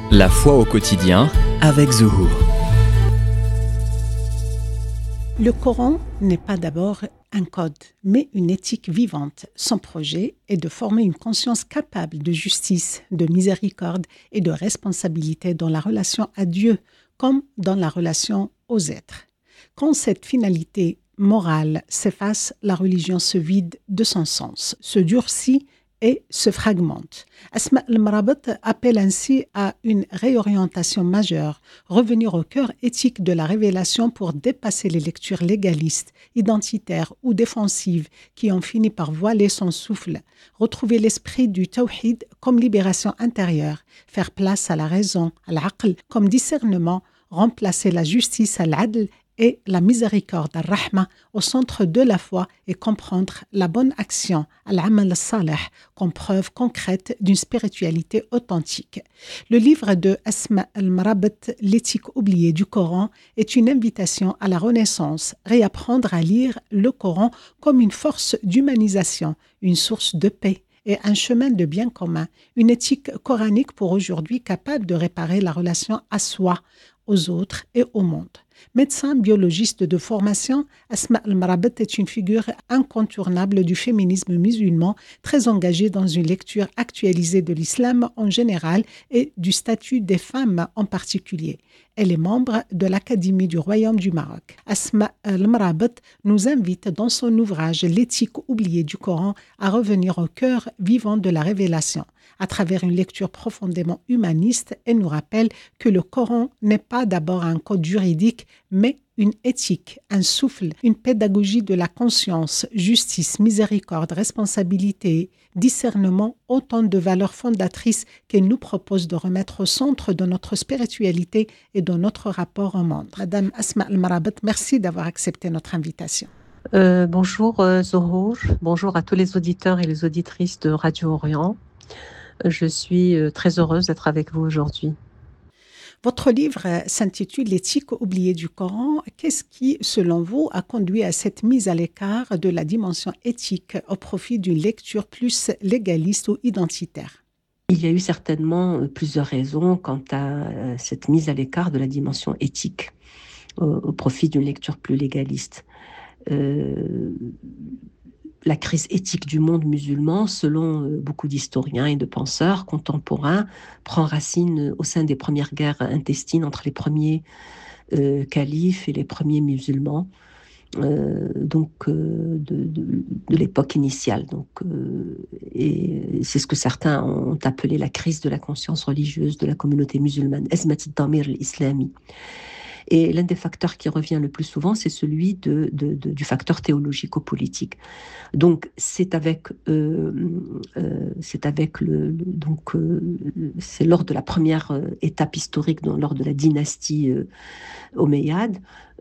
La foi au quotidien avec Zuhur. Le Coran n'est pas d'abord un code, mais une éthique vivante. Son projet est de former une conscience capable de justice, de miséricorde et de responsabilité dans la relation à Dieu, comme dans la relation aux êtres. Quand cette finalité morale s'efface, la religion se vide de son sens, se durcit et se fragmente. Asma al-Marabat appelle ainsi à une réorientation majeure, revenir au cœur éthique de la révélation pour dépasser les lectures légalistes, identitaires ou défensives qui ont fini par voiler son souffle, retrouver l'esprit du tawhid comme libération intérieure, faire place à la raison, à l'aql, comme discernement, remplacer la justice à l'adl et la miséricorde, al-rahma, au centre de la foi et comprendre la bonne action, al-amal al-salih, comme preuve concrète d'une spiritualité authentique. Le livre de Asma al-Marabat, L'éthique oubliée du Coran, est une invitation à la renaissance, réapprendre à lire le Coran comme une force d'humanisation, une source de paix et un chemin de bien commun, une éthique coranique pour aujourd'hui capable de réparer la relation à soi, aux autres et au monde. Médecin biologiste de formation, Asma al-Marabat est une figure incontournable du féminisme musulman, très engagée dans une lecture actualisée de l'islam en général et du statut des femmes en particulier. Elle est membre de l'Académie du Royaume du Maroc. Asma al-Marabat nous invite dans son ouvrage L'éthique oubliée du Coran à revenir au cœur vivant de la révélation. À travers une lecture profondément humaniste, elle nous rappelle que le Coran n'est pas d'abord un code juridique, mais une éthique, un souffle, une pédagogie de la conscience, justice, miséricorde, responsabilité, discernement, autant de valeurs fondatrices qu'elle nous propose de remettre au centre de notre spiritualité et de notre rapport au monde. Madame Asma al-Marabat, merci d'avoir accepté notre invitation. Bonjour Zuhur, bonjour à tous les auditeurs et les auditrices de Radio Orient. Je suis très heureuse d'être avec vous aujourd'hui. Votre livre s'intitule L'éthique oubliée du Coran. Qu'est-ce qui, selon vous, a conduit à cette mise à l'écart de la dimension éthique au profit d'une lecture plus légaliste ou identitaire ? Il y a eu certainement plusieurs raisons quant à cette mise à l'écart de la dimension éthique au profit d'une lecture plus légaliste. La crise éthique du monde musulman, selon beaucoup d'historiens et de penseurs contemporains, prend racine au sein des premières guerres intestines entre les premiers califes et les premiers musulmans, de l'époque initiale. Et c'est ce que certains ont appelé la crise de la conscience religieuse de la communauté musulmane, Azmat al-Damir al-Islami. Et l'un des facteurs qui revient le plus souvent, c'est celui du facteur théologico-politique. Donc, c'est lors de la première étape historique, lors de la dynastie omeyyade,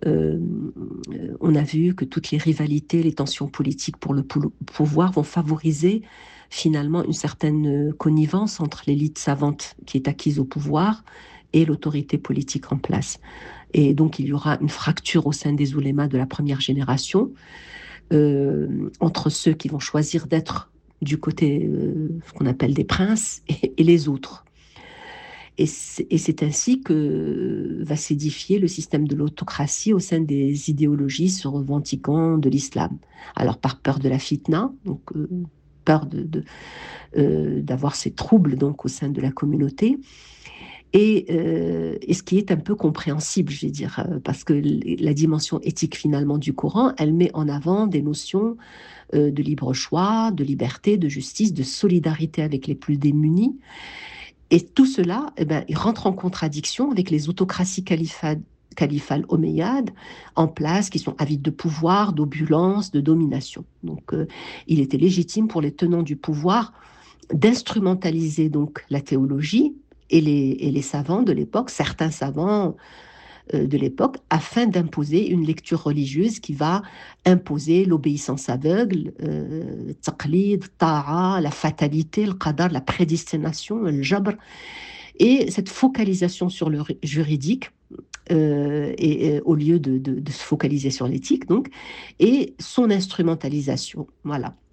on a vu que toutes les rivalités, les tensions politiques pour le pouvoir vont favoriser finalement une certaine connivence entre l'élite savante qui est acquise au pouvoir et l'autorité politique en place. Et donc, il y aura une fracture au sein des oulémas de la première génération entre ceux qui vont choisir d'être du côté, ce qu'on appelle des princes, et les autres. Et c'est ainsi que va s'édifier le système de l'autocratie au sein des idéologies se revendiquant de l'islam. Alors, par peur de la fitna, donc peur d'avoir ces troubles donc, au sein de la communauté, et ce qui est un peu compréhensible, je vais dire, parce que la dimension éthique finalement du Coran, elle met en avant des notions de libre choix, de liberté, de justice, de solidarité avec les plus démunis. Et tout cela, il rentre en contradiction avec les autocraties califales omeyyades en place, qui sont avides de pouvoir, d'opulence, de domination. Donc, il était légitime pour les tenants du pouvoir d'instrumentaliser donc la théologie et les savants de l'époque, certains savants de l'époque, afin d'imposer une lecture religieuse qui va imposer l'obéissance aveugle, taqlid, ta'a, la fatalité, le qadar, la prédestination, le jabr, et cette focalisation sur le juridique, et au lieu de se focaliser sur l'éthique, donc, et son instrumentalisation. Voilà.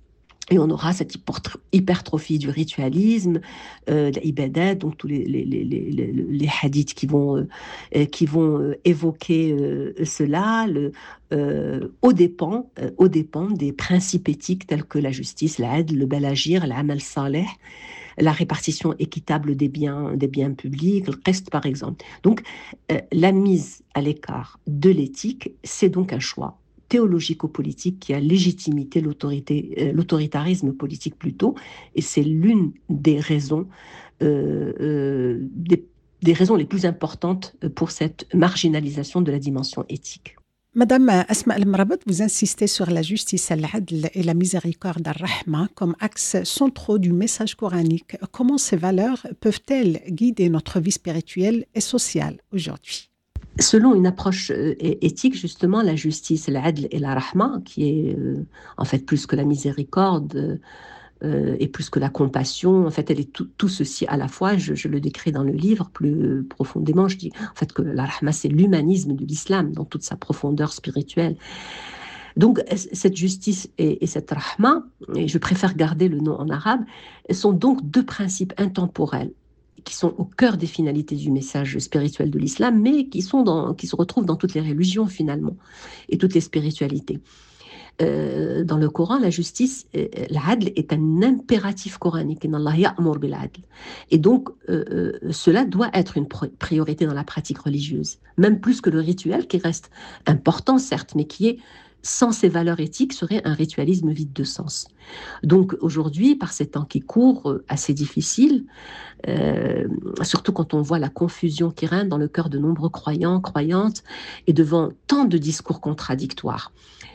Et on aura cette hypertrophie du ritualisme, l'ibadat, donc tous les hadiths qui vont évoquer cela, aux dépens des principes éthiques tels que la justice, l'adl, le bel agir, l'amal saleh, la répartition équitable des biens publics, le reste par exemple. Donc, la mise à l'écart de l'éthique, c'est donc un choix théologico-politique qui a légitimité l'autoritarisme politique plutôt, et c'est l'une des raisons, des raisons les plus importantes pour cette marginalisation de la dimension éthique. Madame Asma El-Mrabet, vous insistez sur la justice, al-adl et la miséricorde al-rahma comme axes centraux du message coranique. Comment ces valeurs peuvent-elles guider notre vie spirituelle et sociale aujourd'hui? Selon une approche éthique, justement, la justice, l'adl et la rahma, qui est en fait plus que la miséricorde et plus que la compassion, en fait, elle est tout ceci à la fois. Je le décris dans le livre plus profondément. Je dis en fait que la rahma, c'est l'humanisme de l'islam dans toute sa profondeur spirituelle. Donc, cette justice et cette rahma, et je préfère garder le nom en arabe, sont donc deux principes intemporels qui sont au cœur des finalités du message spirituel de l'islam, mais qui se retrouvent dans toutes les religions finalement, et toutes les spiritualités. Dans le Coran, la justice, l'adl est un impératif coranique. Inna Allah ya'mur bil adl. Et donc, cela doit être une priorité dans la pratique religieuse, même plus que le rituel, qui reste important certes, mais qui est sans ces valeurs éthiques, serait un ritualisme vide de sens. Donc aujourd'hui, par ces temps qui courent, assez difficiles, surtout quand on voit la confusion qui règne dans le cœur de nombreux croyants, croyantes, et devant tant de discours contradictoires,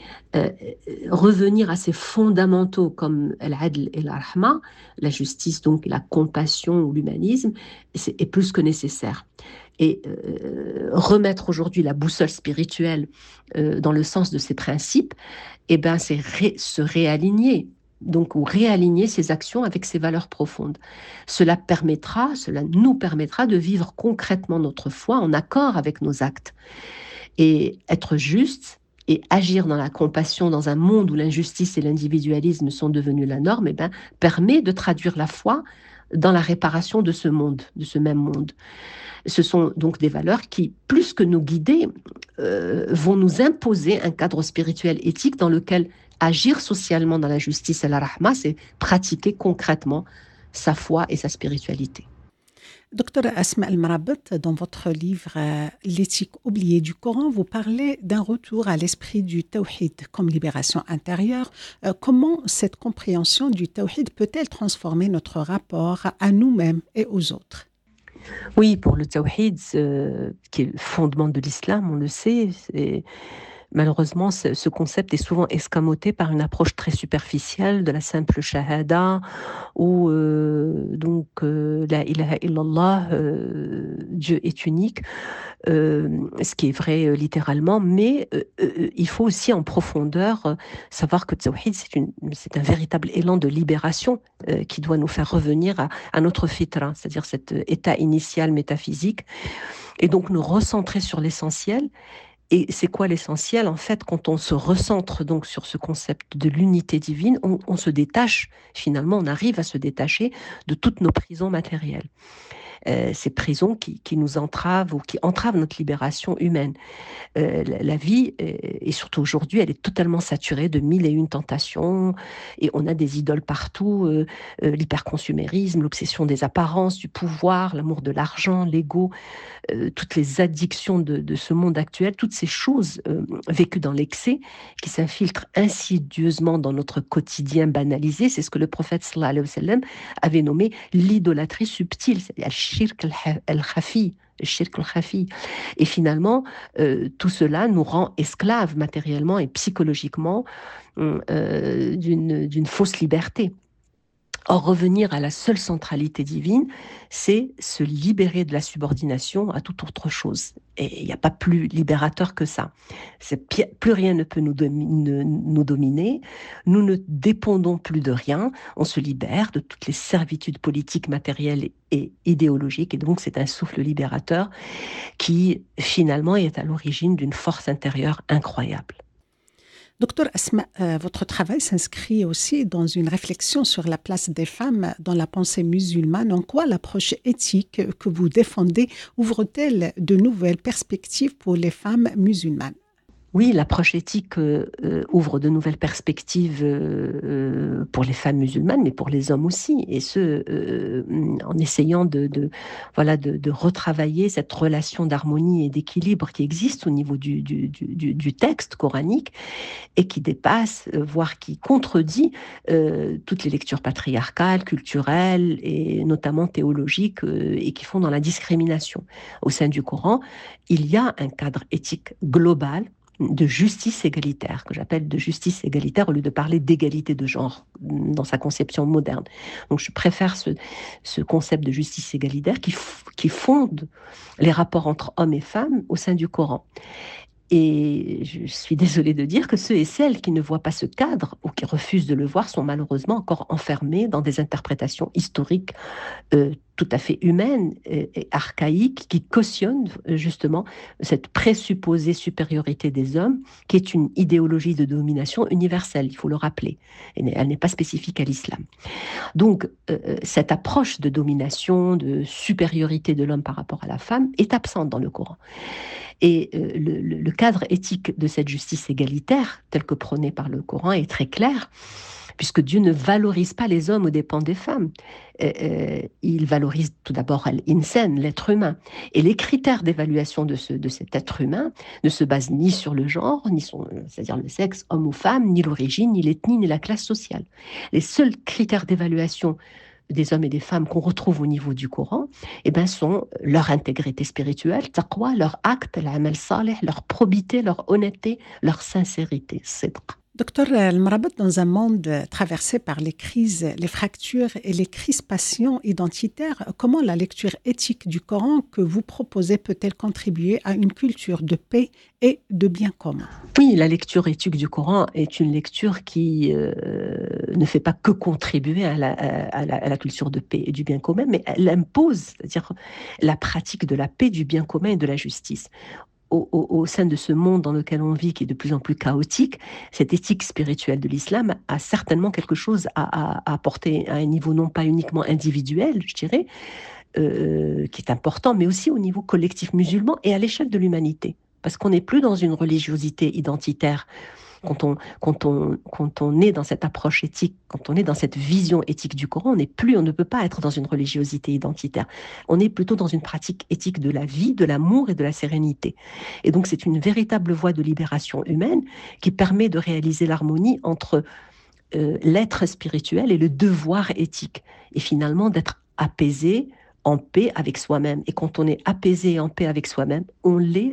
revenir à ces fondamentaux comme l'adl et la rahma, la justice, donc la compassion ou l'humanisme, est plus que nécessaire. Et remettre aujourd'hui la boussole spirituelle dans le sens de ces principes, eh ben, c'est se réaligner, donc, ou réaligner ses actions avec ses valeurs profondes. Cela nous permettra de vivre concrètement notre foi en accord avec nos actes. Et être juste et agir dans la compassion dans un monde où l'injustice et l'individualisme sont devenus la norme, eh ben, permet de traduire la foi dans la réparation de ce monde, de ce même monde. Ce sont donc des valeurs qui, plus que nous guider, vont nous imposer un cadre spirituel éthique dans lequel agir socialement dans la justice et la rahma, c'est pratiquer concrètement sa foi et sa spiritualité. Docteur Asma El-Mrabet, dans votre livre L'éthique oubliée du Coran, vous parlez d'un retour à l'esprit du tawhid comme libération intérieure. Comment cette compréhension du tawhid peut-elle transformer notre rapport à nous-mêmes et aux autres? Oui, pour le tawhid, qui est le fondement de l'islam, on le sait, malheureusement, ce concept est souvent escamoté par une approche très superficielle de la simple shahada, où la ilaha illallah, Dieu est unique, ce qui est vrai littéralement, mais il faut aussi en profondeur savoir que Tawhid, c'est un véritable élan de libération qui doit nous faire revenir à notre fitra, c'est-à-dire cet état initial métaphysique, et donc nous recentrer sur l'essentiel. Et c'est quoi l'essentiel? En fait, quand on se recentre donc sur ce concept de l'unité divine, on se détache, finalement, on arrive à se détacher de toutes nos prisons matérielles. Ces prisons qui nous entravent ou qui entravent notre libération humaine. La vie, et surtout aujourd'hui, elle est totalement saturée de 1001 tentations, et on a des idoles partout, l'hyperconsumérisme, l'obsession des apparences, du pouvoir, l'amour de l'argent, l'ego, toutes les addictions de ce monde actuel, toutes ces choses vécues dans l'excès, qui s'infiltrent insidieusement dans notre quotidien banalisé. C'est ce que le prophète sallallahu alayhi wa sallam avait nommé l'idolâtrie subtile, c'est-à-dire al-shirk al-khafi, le shirk al-khafi. Et finalement, tout cela nous rend esclaves matériellement et psychologiquement d'une fausse liberté. Or, revenir à la seule centralité divine, c'est se libérer de la subordination à toute autre chose. Et il n'y a pas plus libérateur que ça. Plus rien ne peut nous dominer. Nous ne dépendons plus de rien. On se libère de toutes les servitudes politiques, matérielles et idéologiques. Et donc, c'est un souffle libérateur qui, finalement, est à l'origine d'une force intérieure incroyable. Docteur Asma, votre travail s'inscrit aussi dans une réflexion sur la place des femmes dans la pensée musulmane. En quoi l'approche éthique que vous défendez ouvre-t-elle de nouvelles perspectives pour les femmes musulmanes? Oui, l'approche éthique ouvre de nouvelles perspectives pour les femmes musulmanes, mais pour les hommes aussi, et en essayant de retravailler cette relation d'harmonie et d'équilibre qui existe au niveau du texte coranique et qui dépasse, voire qui contredit toutes les lectures patriarcales, culturelles et notamment théologiques et qui font dans la discrimination. Au sein du Coran, il y a un cadre éthique global de justice égalitaire, que j'appelle de justice égalitaire au lieu de parler d'égalité de genre dans sa conception moderne. Donc je préfère ce concept de justice égalitaire qui fonde les rapports entre hommes et femmes au sein du Coran. Et je suis désolée de dire que ceux et celles qui ne voient pas ce cadre ou qui refusent de le voir sont malheureusement encore enfermés dans des interprétations historiques tout à fait humaines et archaïques qui cautionnent justement cette présupposée supériorité des hommes qui est une idéologie de domination universelle, il faut le rappeler. Et elle n'est pas spécifique à l'islam. Donc cette approche de domination, de supériorité de l'homme par rapport à la femme est absente dans le Coran. Et le cadre éthique de cette justice égalitaire, tel que prôné par le Coran, est très clair, puisque Dieu ne valorise pas les hommes aux dépens des femmes. Il valorise tout d'abord l'insan, l'être humain. Et les critères d'évaluation de cet être humain ne se basent ni sur le genre, c'est-à-dire le sexe, homme ou femme, ni l'origine, ni l'ethnie, ni la classe sociale. Les seuls critères d'évaluation des hommes et des femmes qu'on retrouve au niveau du Coran, sont leur intégrité spirituelle, taqwa, leur acte, l'amal salih, leur probité, leur honnêteté, leur sincérité, sidq. Docteur El-Mrabat, dans un monde traversé par les crises, les fractures et les crispations identitaires, comment la lecture éthique du Coran que vous proposez peut-elle contribuer à une culture de paix et de bien commun? Oui, la lecture éthique du Coran est une lecture qui ne fait pas que contribuer à la culture de paix et du bien commun, mais elle impose, c'est-à-dire la pratique de la paix, du bien commun et de la justice. Au sein de ce monde dans lequel on vit, qui est de plus en plus chaotique, cette éthique spirituelle de l'islam a certainement quelque chose à apporter à un niveau non pas uniquement individuel, je dirais, qui est important, mais aussi au niveau collectif musulman et à l'échelle de l'humanité. Parce qu'on n'est plus dans une religiosité identitaire. Quand on est dans cette approche éthique, quand on est dans cette vision éthique du Coran, on ne peut pas être dans une religiosité identitaire. On est plutôt dans une pratique éthique de la vie, de l'amour et de la sérénité. Et donc c'est une véritable voie de libération humaine qui permet de réaliser l'harmonie entre l'être spirituel et le devoir éthique. Et finalement d'être apaisé, en paix avec soi-même. Et quand on est apaisé et en paix avec soi-même, on l'est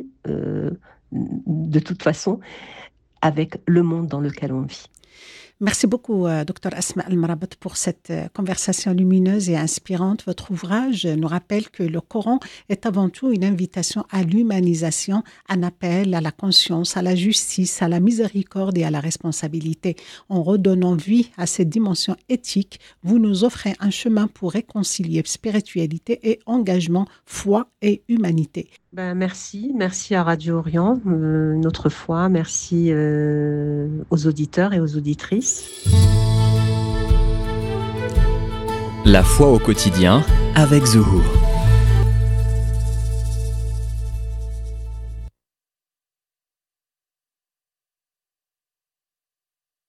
de toute façon avec le monde dans lequel on vit. Merci beaucoup, Dr Asma El-Mrabat, pour cette conversation lumineuse et inspirante. Votre ouvrage nous rappelle que le Coran est avant tout une invitation à l'humanisation, un appel à la conscience, à la justice, à la miséricorde et à la responsabilité. En redonnant vie à cette dimension éthique, vous nous offrez un chemin pour réconcilier spiritualité et engagement, foi et humanité. Merci à Radio Orient, une autre fois. Merci aux auditeurs et aux auditrices. La foi au quotidien avec Zuhur.